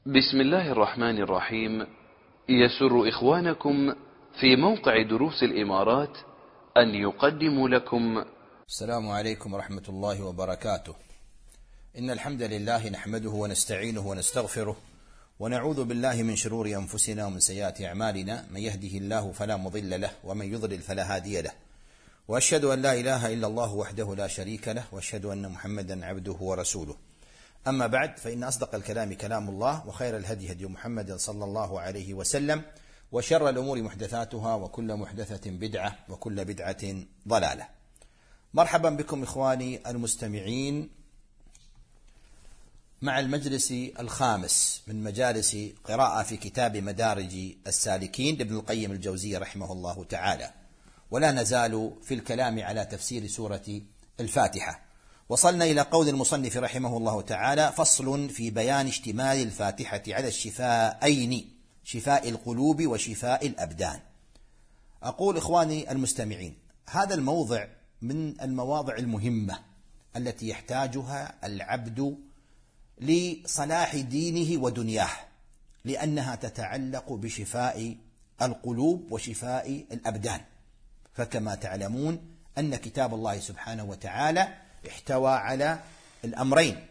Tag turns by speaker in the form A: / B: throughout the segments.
A: بسم الله الرحمن الرحيم. يسر إخوانكم في موقع دروس الإمارات أن يقدموا لكم
B: السلام عليكم ورحمة الله وبركاته. إن الحمد لله نحمده ونستعينه ونستغفره ونعوذ بالله من شرور أنفسنا ومن سيئات أعمالنا، من يهده الله فلا مضل له ومن يضلل فلا هادي له، وأشهد أن لا إله إلا الله وحده لا شريك له، وأشهد أن محمدا عبده ورسوله. أما بعد، فإن أصدق الكلام كلام الله، وخير الهدي هدي محمد صلى الله عليه وسلم، وشر الأمور محدثاتها، وكل محدثة بدعة، وكل بدعة ضلالة. مرحبا بكم إخواني المستمعين مع المجلس الخامس من مجالس قراءة في كتاب مدارج السالكين لابن القيم الجوزي رحمه الله تعالى، ولا نزال في الكلام على تفسير سورة الفاتحة. وصلنا إلى قول المصنف رحمه الله تعالى: فصل في بيان اشتمال الفاتحة على الشفاءين، شفاء القلوب وشفاء الأبدان. أقول إخواني المستمعين، هذا الموضع من المواضع المهمة التي يحتاجها العبد لصلاح دينه ودنياه، لأنها تتعلق بشفاء القلوب وشفاء الأبدان. فكما تعلمون أن كتاب الله سبحانه وتعالى احتوى على الأمرين.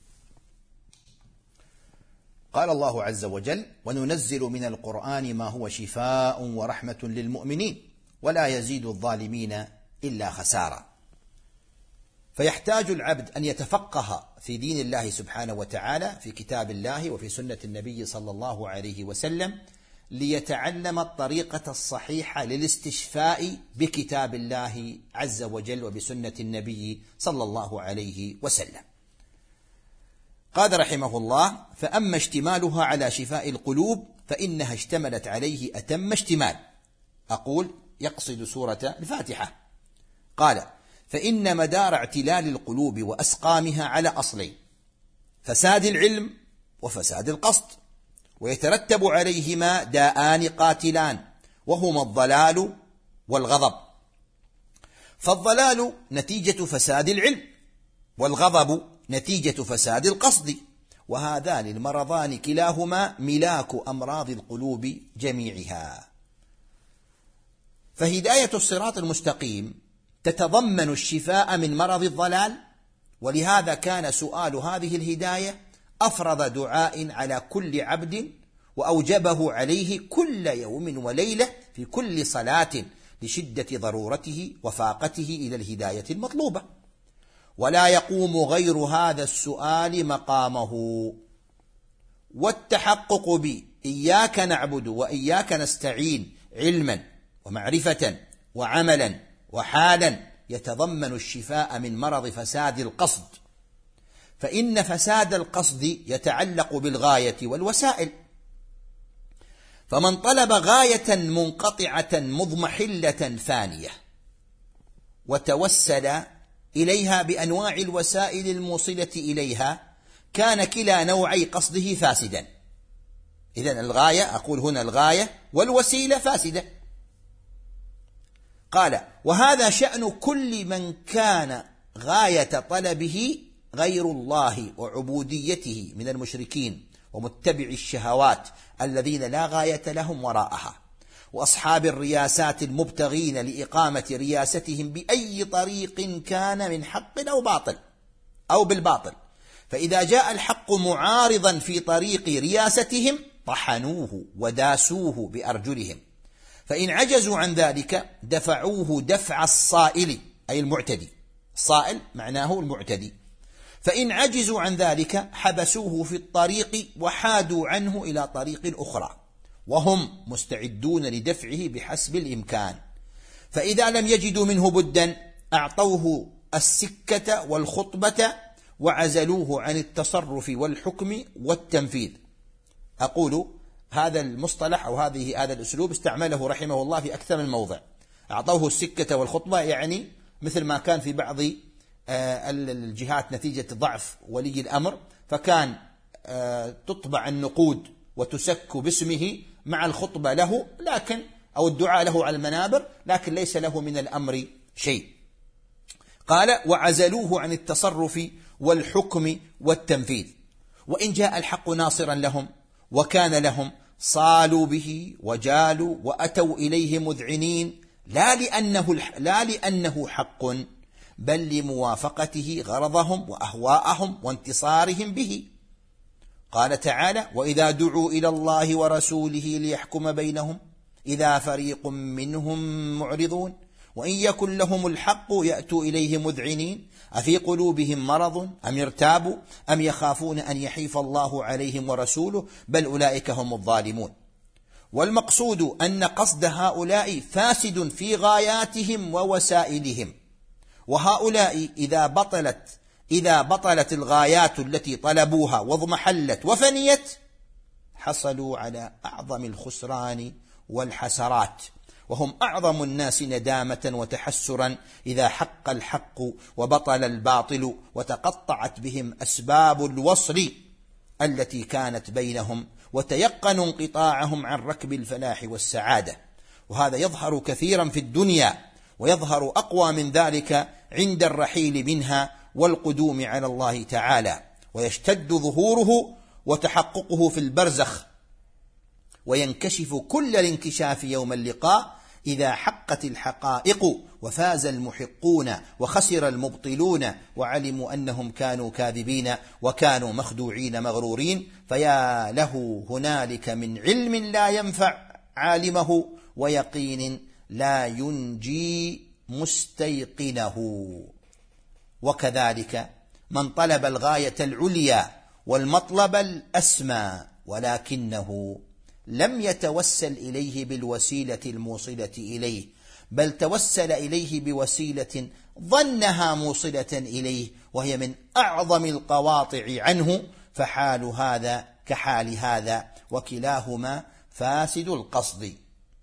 B: قال الله عز وجل: وننزل من القرآن ما هو شفاء ورحمة للمؤمنين ولا يزيد الظالمين إلا خسارا. فيحتاج العبد أن يتفقه في دين الله سبحانه وتعالى في كتاب الله وفي سنة النبي صلى الله عليه وسلم، ليتعلم الطريقة الصحيحة للاستشفاء بكتاب الله عز وجل وبسنة النبي صلى الله عليه وسلم. قال رحمه الله: فأما اشتمالها على شفاء القلوب فإنها اشتملت عليه أتم اشتمال. أقول يقصد سورة الفاتحة. قال: فإن مدار اعتلال القلوب وأسقامها على أصلين: فساد العلم وفساد القصد، ويترتب عليهما داءان قاتلان، وهما الضلال والغضب. فالضلال نتيجة فساد العلم، والغضب نتيجة فساد القصد، وهذان المرضان كلاهما ملاك أمراض القلوب جميعها. فهداية الصراط المستقيم تتضمن الشفاء من مرض الضلال، ولهذا كان سؤال هذه الهداية أفرض دعاء على كل عبد، وأوجبه عليه كل يوم وليلة في كل صلاة لشدة ضرورته وفاقته إلى الهداية المطلوبة، ولا يقوم غير هذا السؤال مقامه. والتحقق بإياك نعبد وإياك نستعين علما ومعرفة وعملا وحالا يتضمن الشفاء من مرض فساد القصد، فإن فساد القصد يتعلق بالغاية والوسائل. فمن طلب غاية منقطعة مضمحلة فانية وتوسل إليها بأنواع الوسائل الموصلة إليها، كان كلا نوعي قصده فاسدا. إذن الغاية، أقول هنا الغاية والوسيلة فاسدة. قال: وهذا شأن كل من كان غاية طلبه غير الله وعبوديته من المشركين ومتبع الشهوات الذين لا غاية لهم وراءها، وأصحاب الرياسات المبتغين لإقامة رياستهم بأي طريق كان من حق أو باطل أو بالباطل. فإذا جاء الحق معارضا في طريق رياستهم طحنوه وداسوه بأرجلهم، فإن عجزوا عن ذلك دفعوه دفع الصائل أي المعتدي، الصائل معناه المعتدي. فإن عجزوا عن ذلك حبسوه في الطريق وحادوا عنه إلى طريق أخرى، وهم مستعدون لدفعه بحسب الإمكان. فإذا لم يجدوا منه بدا أعطوه السكة والخطبة وعزلوه عن التصرف والحكم والتنفيذ. أقول هذا المصطلح أو هذا الأسلوب استعمله رحمه الله في أكثر من موضع. أعطوه السكة والخطبة، يعني مثل ما كان في بعض الجهات نتيجة ضعف ولي الأمر، فكان تطبع النقود وتسك باسمه مع الخطبة له، لكن أو الدعاء له على المنابر، لكن ليس له من الأمر شيء. قال: وعزلوه عن التصرف والحكم والتنفيذ. وإن جاء الحق ناصرا لهم وكان لهم صالوا به وجالوا وأتوا إليه مذعنين، لا لأنه حق، بل لموافقته غرضهم وأهواءهم وانتصارهم به. قال تعالى: وإذا دعوا إلى الله ورسوله ليحكم بينهم إذا فريق منهم معرضون وإن يكن لهم الحق يأتوا إليه مذعنين أفي قلوبهم مرض أم ارتابوا أم يخافون أن يحيف الله عليهم ورسوله بل أولئك هم الظالمون. والمقصود أن قصد هؤلاء فاسد في غاياتهم ووسائلهم، وهؤلاء إذا بطلت الغايات التي طلبوها واضمحلت وفنيت حصلوا على أعظم الخسران والحسرات، وهم أعظم الناس ندامة وتحسرا إذا حق الحق وبطل الباطل وتقطعت بهم أسباب الوصل التي كانت بينهم وتيقنوا انقطاعهم عن ركب الفلاح والسعادة. وهذا يظهر كثيرا في الدنيا، ويظهر أقوى من ذلك عند الرحيل منها والقدوم على الله تعالى، ويشتد ظهوره وتحققه في البرزخ، وينكشف كل الانكشاف يوم اللقاء إذا حقت الحقائق وفاز المحقون وخسر المبطلون وعلموا أنهم كانوا كاذبين وكانوا مخدوعين مغرورين. فيا له هنالك من علم لا ينفع عالمه ويقين لا ينجي مستيقنه. وكذلك من طلب الغاية العليا والمطلب الأسمى ولكنه لم يتوسل إليه بالوسيلة الموصلة إليه، بل توسل إليه بوسيلة ظنها موصلة إليه وهي من أعظم القواطع عنه، فحال هذا كحال هذا، وكلاهما فاسد القصد.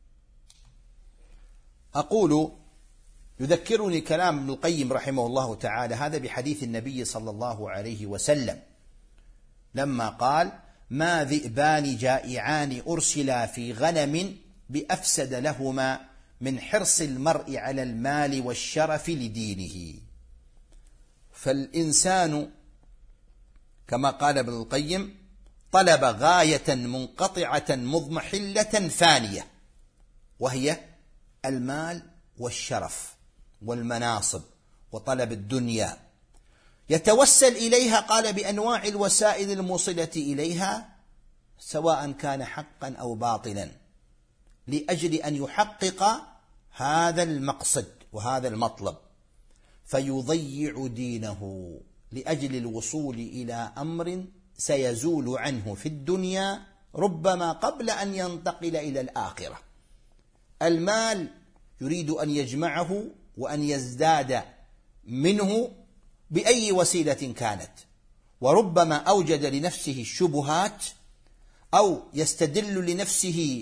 B: أقول يذكرني كلام ابن القيم رحمه الله تعالى هذا بحديث النبي صلى الله عليه وسلم لما قال: ما ذئبان جائعان أرسلا في غنم بأفسد لهما من حرص المرء على المال والشرف لدينه. فالإنسان كما قال ابن القيم طلب غاية منقطعة مضمحلة فانية، وهي المال والشرف والمناصب وطلب الدنيا، يتوسل إليها قال بأنواع الوسائل الموصلة إليها سواء كان حقا أو باطلا، لأجل أن يحقق هذا المقصد وهذا المطلب، فيضيع دينه لأجل الوصول إلى أمر سيزول عنه في الدنيا ربما قبل أن ينتقل إلى الآخرة. المال يريد أن يجمعه وأن يزداد منه بأي وسيلة كانت، وربما أوجد لنفسه الشبهات أو يستدل لنفسه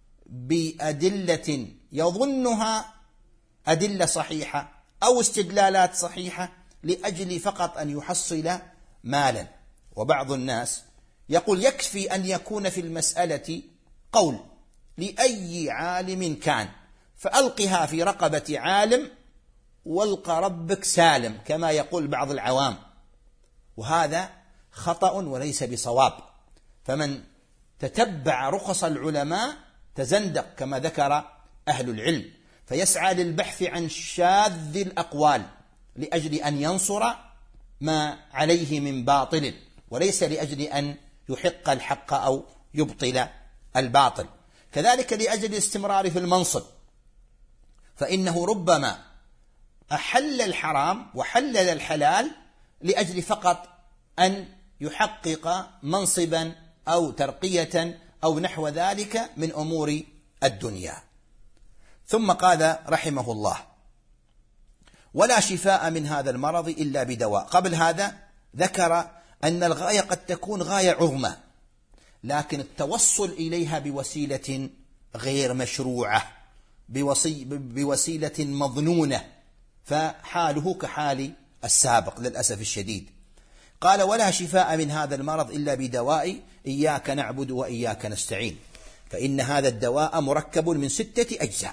B: بأدلة يظنها أدلة صحيحة أو استدلالات صحيحة لأجل فقط أن يحصل مالا. وبعض الناس يقول يكفي أن يكون في المسألة قول لأي عالم كان، فألقها في رقبة عالم والقى ربك سالم كما يقول بعض العوام، وهذا خطأ وليس بصواب. فمن تتبع رخص العلماء تزندق كما ذكر أهل العلم، فيسعى للبحث عن شاذ الأقوال لأجل أن ينصر ما عليه من باطل، وليس لأجل أن يحق الحق أو يبطل الباطل. كذلك لأجل الاستمرار في المنصب، فإنه ربما أحل الحرام وحلل الحلال لأجل فقط أن يحقق منصبا أو ترقية أو نحو ذلك من أمور الدنيا. ثم قال رحمه الله: ولا شفاء من هذا المرض إلا بدواء. قبل هذا ذكر أن الغاية قد تكون غاية عظمى، لكن التوصل إليها بوسيلة غير مشروعة، بوسيلة مظنونة، فحاله كحال السابق للأسف الشديد. قال: ولا شفاء من هذا المرض إلا بدواء إياك نعبد وإياك نستعين، فإن هذا الدواء مركب من 6 أجزاء: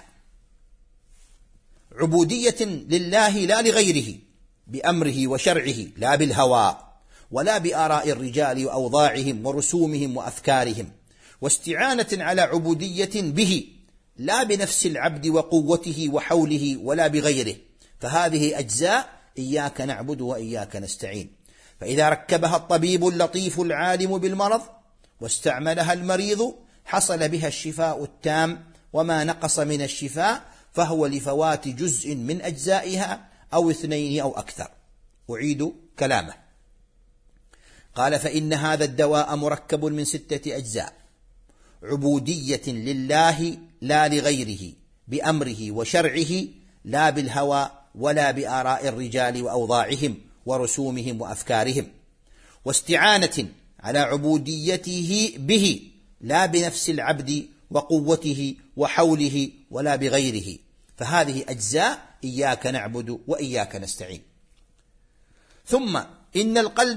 B: عبودية لله لا لغيره بأمره وشرعه، لا بالهوى ولا بآراء الرجال وأوضاعهم ورسومهم وأفكارهم، واستعانة على عبودية به لا بنفس العبد وقوته وحوله ولا بغيره، فهذه أجزاء إياك نعبد وإياك نستعين. فإذا ركبها الطبيب اللطيف العالم بالمرض واستعملها المريض حصل بها الشفاء التام، وما نقص من الشفاء فهو لفوات جزء من أجزائها أو 2 أو أكثر. أعيد كلامه. قال: فإن هذا الدواء مركب من 6 أجزاء: عبودية لله لا لغيره، بأمره وشرعه لا بالهوى ولا بآراء الرجال وأوضاعهم ورسومهم وأفكارهم، واستعانة على عبوديته به لا بنفس العبد وقوته وحوله ولا بغيره، فهذه أجزاء إياك نعبد وإياك نستعين. ثم إن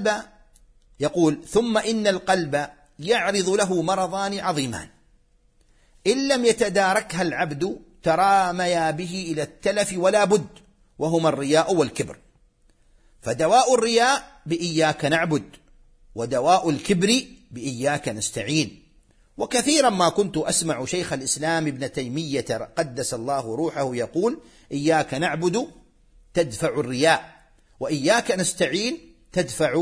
B: القلب يعرض له مرضان عظيمان إن لم يتداركها العبد تراميا به إلى التلف ولا بد، وهما الرياء والكبر. فدواء الرياء بإياك نعبد، ودواء الكبر بإياك نستعين. وكثيرا ما كنت أسمع شيخ الإسلام ابن تيمية قدس الله روحه يقول: إياك نعبد تدفع الرياء، وإياك نستعين تدفع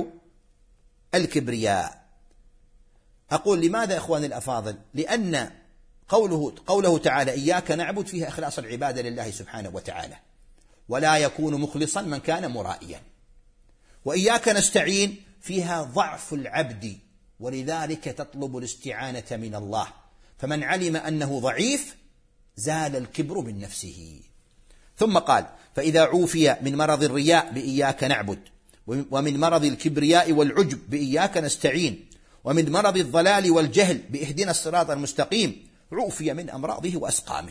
B: الكبرياء. أقول: لماذا إخواني الأفاضل؟ لأن قوله تعالى إياك نعبد فيها إخلاص العبادة لله سبحانه وتعالى، ولا يكون مخلصا من كان مرائيا. وإياك نستعين فيها ضعف العبد، ولذلك تطلب الاستعانة من الله، فمن علم أنه ضعيف زال الكبر من نفسه. ثم قال: فإذا عوفي من مرض الرياء بإياك نعبد، ومن مرض الكبرياء والعجب بإياك نستعين، ومن مرض الضلال والجهل بإهدنا الصراط المستقيم، عوفي من أمراضه وأسقامه،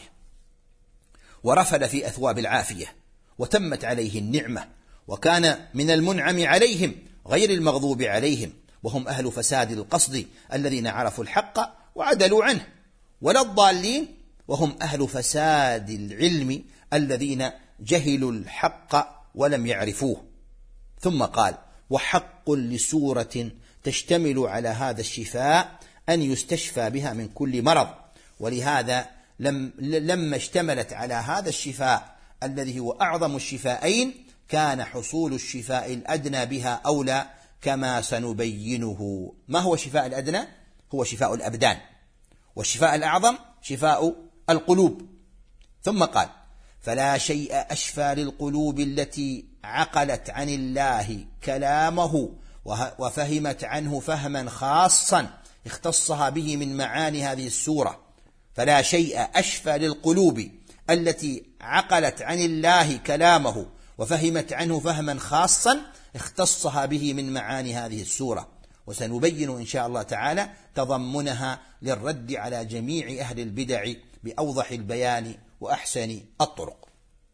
B: ورفل في أثواب العافية، وتمت عليه النعمة، وكان من المنعم عليهم غير المغضوب عليهم، وهم أهل فساد القصد الذين عرفوا الحق وعدلوا عنه، ولا الضالين وهم أهل فساد العلم الذين جهلوا الحق ولم يعرفوه. ثم قال: وحق لسورة تشتمل على هذا الشفاء أن يستشفى بها من كل مرض، ولهذا لما اشتملت على هذا الشفاء الذي هو أعظم الشفائين كان حصول الشفاء الأدنى بها أولى، كما سنبينه. ما هو الشفاء الأدنى؟ هو شفاء الأبدان، والشفاء الأعظم شفاء القلوب. ثم قال: فلا شيء أشفى للقلوب التي عقلت عن الله كلامه وفهمت عنه فهما خاصا اختصها به من معاني هذه السورة. فلا شيء أشفى للقلوب التي عقلت عن الله كلامه وفهمت عنه فهما خاصا اختصها به من معاني هذه السورة، وسنبين إن شاء الله تعالى تضمنها للرد على جميع أهل البدع بأوضح البيان وأحسن الطرق.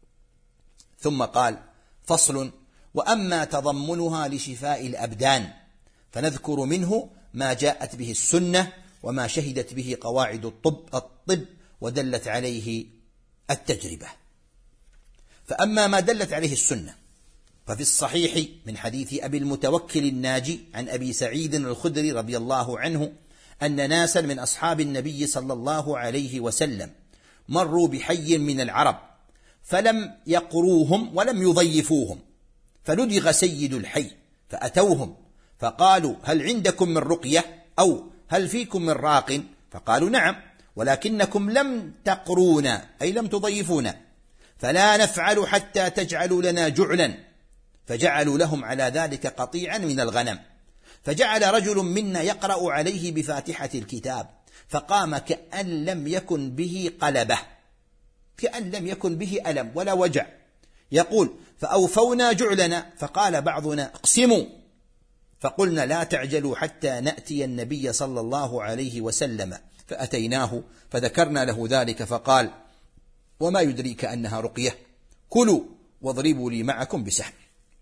B: ثم قال: فصل: وأما تضمنها لشفاء الأبدان فنذكر منه ما جاءت به السنة وما شهدت به قواعد الطب ودلت عليه التجربة. فأما ما دلت عليه السنة ففي الصحيح من حديث أبي المتوكل الناجي عن أبي سعيد الخدري رضي الله عنه أن ناسا من أصحاب النبي صلى الله عليه وسلم مروا بحي من العرب فلم يقروهم ولم يضيفوهم، فلدغ سيد الحي فأتوهم فقالوا: هل عندكم من رقية؟ أو هل فيكم من راق؟ فقالوا: نعم، ولكنكم لم تقرونا أي لم تضيفونا، فلا نفعل حتى تجعلوا لنا جعلا. فجعلوا لهم على ذلك قطيعا من الغنم، فجعل رجل منا يقرأ عليه بفاتحة الكتاب، فقام كأن لم يكن به قلبة، كأن لم يكن به ألم ولا وجع، يقول: فأوفونا جعلنا، فقال بعضنا: اقسموا، فقلنا: لا تعجلوا حتى نأتي النبي صلى الله عليه وسلم، فأتيناه فذكرنا له ذلك، فقال: وما يدريك أنها رقية؟ كلوا واضربوا لي معكم بسهم.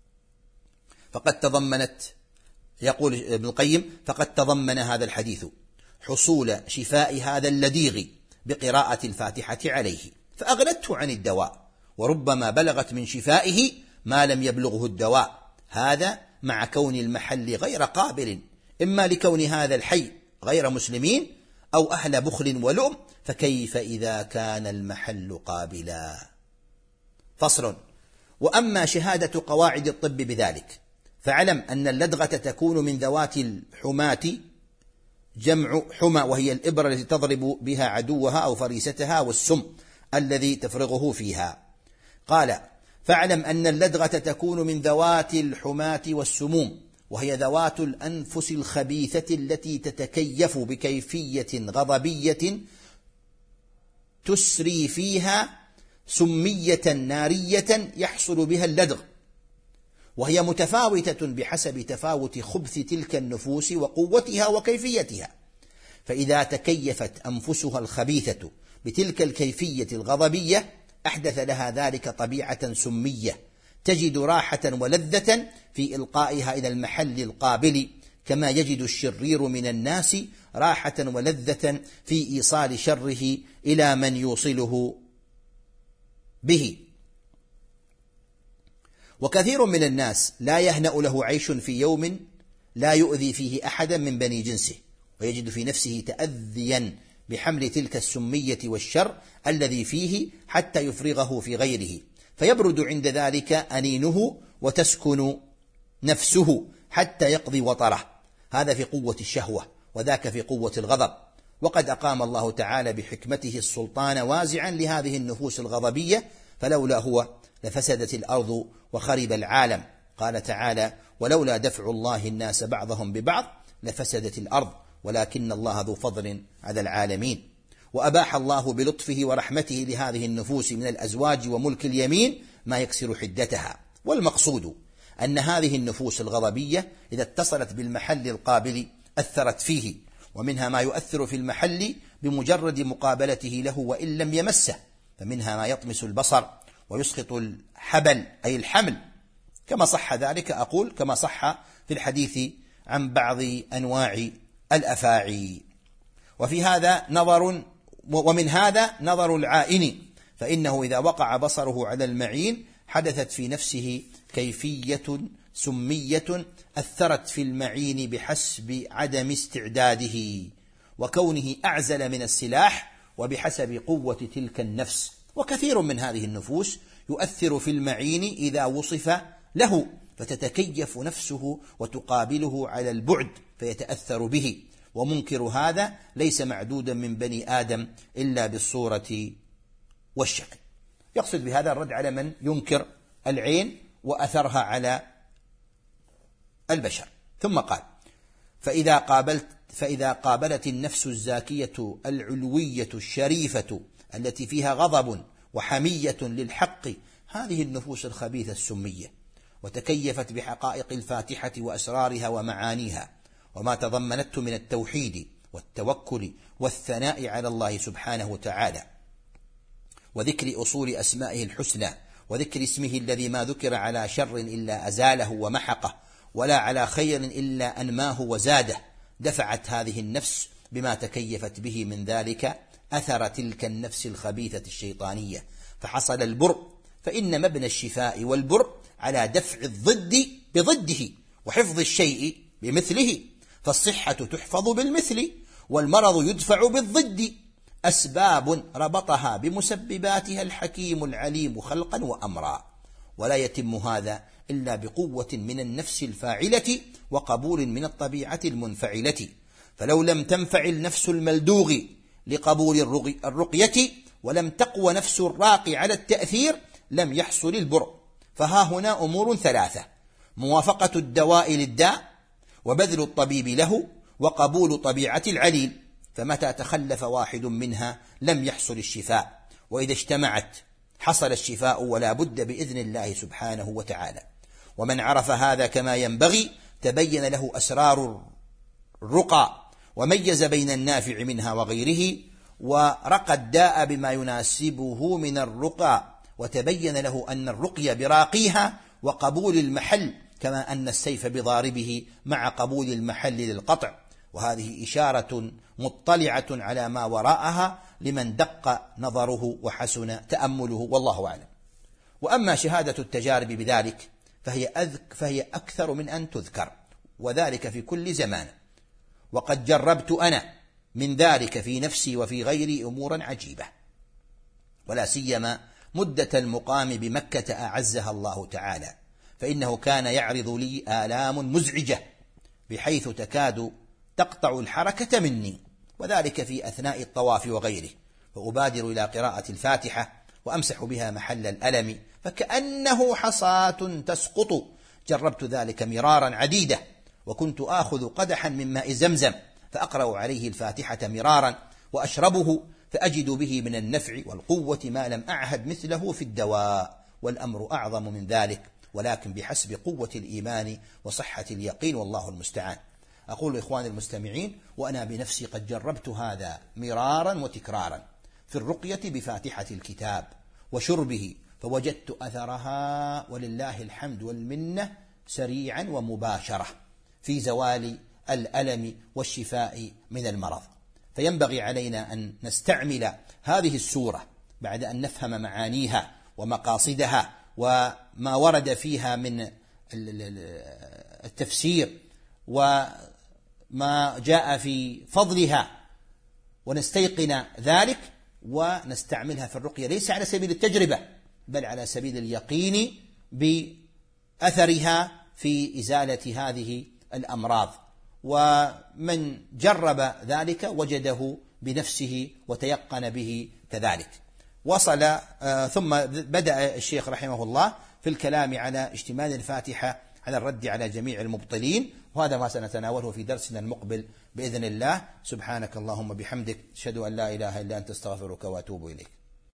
B: فقد تضمنت، يقول ابن القيم: فقد تضمن هذا الحديث حصول شفاء هذا اللديغ بقراءة الفاتحة عليه، فأغنته عن الدواء، وربما بلغت من شفائه ما لم يبلغه الدواء، هذا مع كون المحل غير قابل، إما لكون هذا الحي غير مسلمين، أو أهل بخل ولؤم، فكيف إذا كان المحل قابلا. فصل. وأما شهادة قواعد الطب بذلك فاعلم أن اللدغة تكون من ذوات الحماة، جمع حمى، وهي الإبرة التي تضرب بها عدوها أو فريستها، والسم الذي تفرغه فيها. قال: فاعلم أن اللدغة تكون من ذوات الحماة والسموم، وهي ذوات الأنفس الخبيثة التي تتكيف بكيفية غضبية تسري فيها سمية نارية يحصل بها اللدغ، وهي متفاوتة بحسب تفاوت خبث تلك النفوس وقوتها وكيفيتها. فإذا تكيفت أنفسها الخبيثة بتلك الكيفية الغضبية أحدث لها ذلك طبيعة سمية تجد راحة ولذة في إلقائها إلى المحل القابل، كما يجد الشرير من الناس راحة ولذة في إيصال شره إلى من يوصله به. وكثير من الناس لا يهنأ له عيش في يوم لا يؤذي فيه أحدا من بني جنسه، ويجد في نفسه تأذيا بحمل تلك السمية والشر الذي فيه حتى يفرغه في غيره، فيبرد عند ذلك أنينه وتسكن نفسه حتى يقضي وطره. هذا في قوة الشهوة، وذاك في قوة الغضب. وقد أقام الله تعالى بحكمته السلطان وازعا لهذه النفوس الغضبية، فلولا هو لفسدت الأرض وخرب العالم. قال تعالى: ولولا دفع الله الناس بعضهم ببعض لفسدت الأرض ولكن الله ذو فضل على العالمين. وأباح الله بلطفه ورحمته لهذه النفوس من الأزواج وملك اليمين ما يكسر حدتها. والمقصود أن هذه النفوس الغضبية إذا اتصلت بالمحل القابل أثرت فيه، ومنها ما يؤثر في المحل بمجرد مقابلته له وإن لم يمسه، فمنها ما يطمس البصر ويسقط الحبل أي الحمل، كما صح ذلك كما صح في الحديث عن بعض أنواع الأفاعي. ومن هذا نظر العائن، فإنه إذا وقع بصره على المعين حدثت في نفسه كيفية سمية أثرت في المعين بحسب عدم استعداده وكونه أعزل من السلاح، وبحسب قوة تلك النفس. وكثير من هذه النفوس يؤثر في المعين إذا وصف له، فتتكيف نفسه وتقابله على البعد فيتأثر به. ومنكر هذا ليس معدودا من بني آدم إلا بالصورة والشكل. يقصد بهذا الرد على من ينكر العين وأثرها على البشر. ثم قال: فإذا قابلت النفس الزاكية العلوية الشريفة التي فيها غضب وحمية للحق هذه النفوس الخبيثة السمية، وتكيفت بحقائق الفاتحة وأسرارها ومعانيها وما تضمنته من التوحيد والتوكل والثناء على الله سبحانه وتعالى، وذكر أصول أسمائه الحسنى، وذكر اسمه الذي ما ذكر على شر إلا أزاله ومحقه، ولا على خير إلا أنماه وزاده، دفعت هذه النفس بما تكيفت به من ذلك أثر تلك النفس الخبيثة الشيطانية، فحصل البر. فإن مبنى الشفاء والبر على دفع الضد بضده وحفظ الشيء بمثله، فالصحة تحفظ بالمثل والمرض يدفع بالضد، أسباب ربطها بمسبباتها الحكيم العليم خلقا وأمرا. ولا يتم هذا إلا بقوة من النفس الفاعلة وقبول من الطبيعة المنفعلة. فلو لم تنفع النفس الملدوغ لقبول الرقية ولم تقوى نفس الراقي على التأثير لم يحصل البر. فها هنا أمور ثلاثة: موافقة الدواء للداء، وبذل الطبيب له، وقبول طبيعة العليل. فمتى تخلف واحد منها لم يحصل الشفاء، وإذا اجتمعت حصل الشفاء ولا بد بإذن الله سبحانه وتعالى. ومن عرف هذا كما ينبغي تبين له أسرار الرقى، وميز بين النافع منها وغيره، ورقى الداء بما يناسبه من الرقى، وتبين له أن الرقية براقيها وقبول المحل، كما أن السيف بضاربه مع قبول المحل للقطع. وهذه إشارة مطلعة على ما وراءها لمن دق نظره وحسن تأمله، والله أعلم. وأما شهادة التجارب بذلك فهي أكثر من أن تذكر، وذلك في كل زمان. وقد جربت أنا من ذلك في نفسي وفي غيري أمورا عجيبة، ولا سيما مدة المقام بمكة أعزها الله تعالى، فإنه كان يعرض لي آلام مزعجة بحيث تكاد تقطع الحركة مني، وذلك في أثناء الطواف وغيره، فأبادر إلى قراءة الفاتحة وأمسح بها محل الألم فكأنه حصاة تسقط. جربت ذلك مرارا عديدة، وكنت آخذ قدحا من ماء زمزم فأقرأ عليه الفاتحة مرارا وأشربه فأجد به من النفع والقوة ما لم أعهد مثله في الدواء، والأمر أعظم من ذلك، ولكن بحسب قوة الإيمان وصحة اليقين، والله المستعان. أقول إخواني المستمعين، وأنا بنفسي قد جربت هذا مرارا وتكرارا في الرقية بفاتحة الكتاب وشربه، فوجدت أثرها ولله الحمد والمنة سريعا ومباشرة في زوال الألم والشفاء من المرض. فينبغي علينا أن نستعمل هذه السورة بعد أن نفهم معانيها ومقاصدها وما ورد فيها من التفسير وما جاء في فضلها، ونستيقن ذلك ونستعملها في الرقية ليس على سبيل التجربة بل على سبيل اليقين بأثرها في إزالة هذه الأمراض. ومن جرب ذلك وجده بنفسه وتيقن به كذلك. وصل ثم بدأ الشيخ رحمه الله في الكلام على اشتمال الفاتحة على الرد على جميع المبطلين، وهذا ما سنتناوله في درسنا المقبل بإذن الله. سبحانك اللهم بحمدك، أشهد أن لا إله إلا أنت، استغفرك وأتوب إليك.